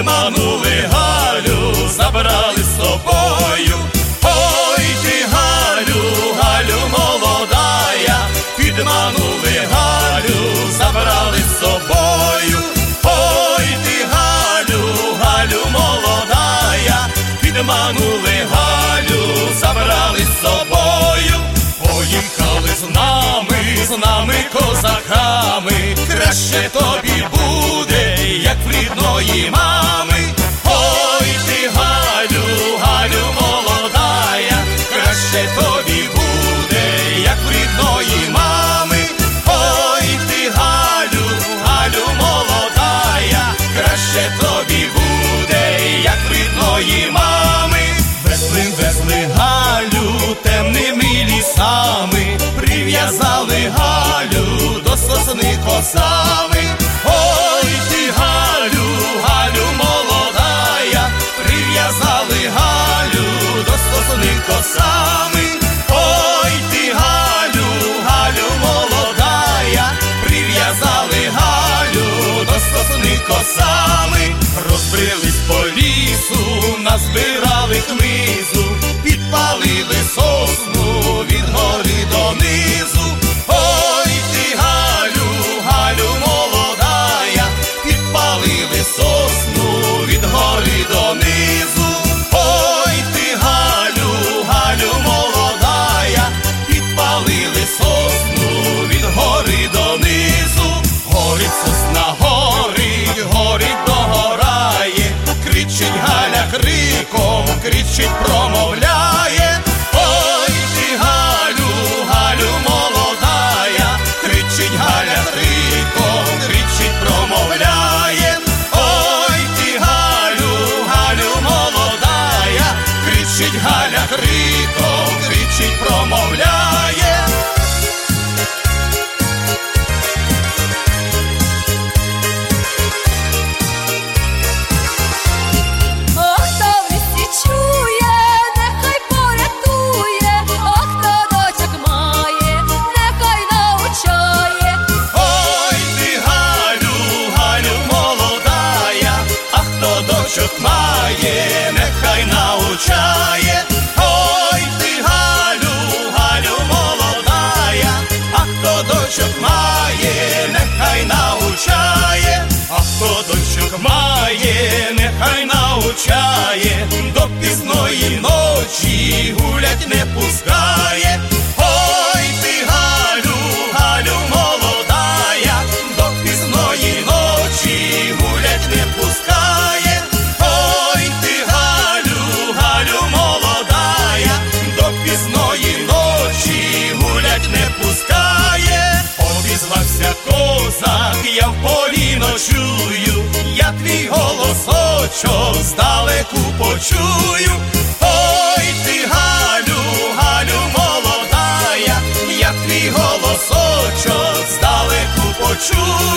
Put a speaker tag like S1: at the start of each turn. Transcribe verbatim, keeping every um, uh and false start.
S1: підманули Галю, забрали з собою. Ой ти, Галю, Галю молодая, підманули Галю, забрали з собою. Ой ти, Галю, Галю молодая, підманули Галю, забрали з собою. Поїхали з нами, з нами козаками, краще тобі буде, як в рідної мами. Ой ти, Галю, Галю молодая, краще тобі буде, як в рідної мами. Ой ти, Галю, Галю молодая, краще тобі буде, як в рідної мами. Везли, везли Галю темними лісами, прив'язали Галю до сосни косами. Ой ти, Галю, Галю молодая, прив'язали Галю до сосни косами. Ой ти, Галю, Галю молодая, прив'язали Галю до сосни косами. Розбрились по лісу, назбирали хмизу, підпалили сосну від гори донизу. Ой ти, Галю, Галю молодая, підпалили сосну від гори донизу. Ой ти, Галю, Галю молодая, підпалили сосну від гори донизу. Горить сосна, горить, горить, догорає, кричить Галя криком, кричить, промовляє. Ой ти, Галю, Галю молодая, кричить Галя криком, кричить, промовляє. Ой ти, Галю, Галю молодая, кричить Галя криком, кричить, промовляє. Має, нехай научає. Ой ти, Галю, Галю молодая, а хто дочок має, нехай научає. А хто дочок має, нехай научає, до пізної ночі гулять не пускає. Ой ти, Галю, Галю молодая, до пізної ночі гулять не пускає. Ой ти, Галю, Галю молодая, до пізної ночі гулять не пускає. Обізвався козак, я в полі ночую, я твій голосочок здалеку почую. Ой ти, Галю, Галю молодая, я твій голосочок здалеку почую.